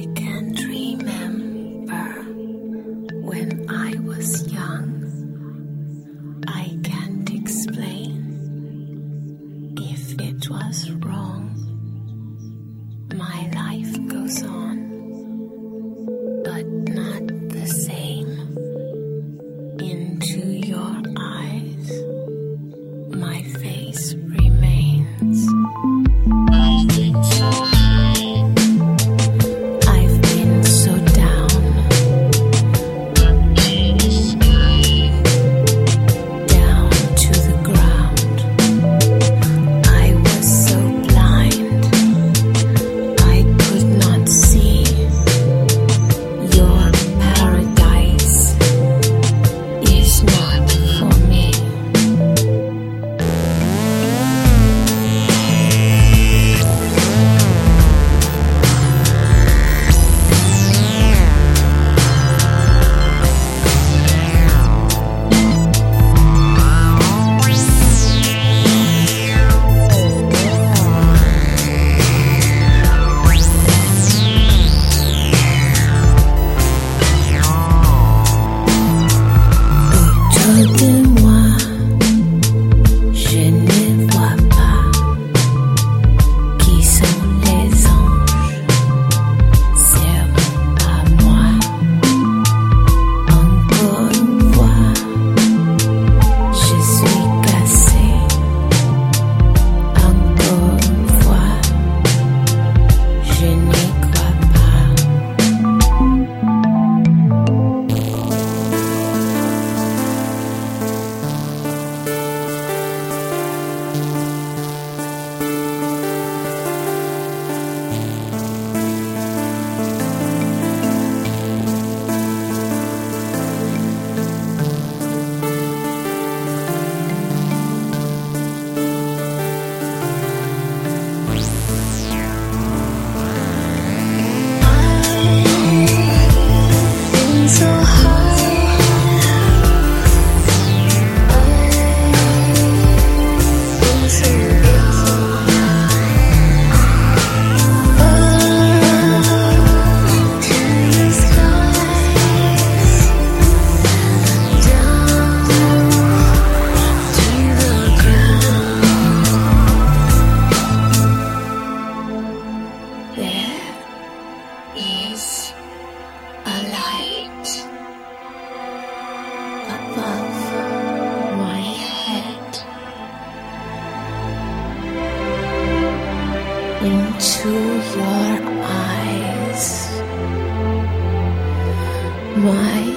I can't remember when I was young. I can't explain if it was wrong. My life goes on, but not the same. Into your eyes, my face remains. I've been so down, down to the ground. I was so blind, I could not see. Your paradise is not for me. Autour de moi, je ne vois pas qui sont les anges. C'est pas moi. Encore une fois, je suis cassée. Encore une fois, je n'y crois pas. Been so high, been so low, to the skies, down to the ground. There is a light above my head. Into your eyes, my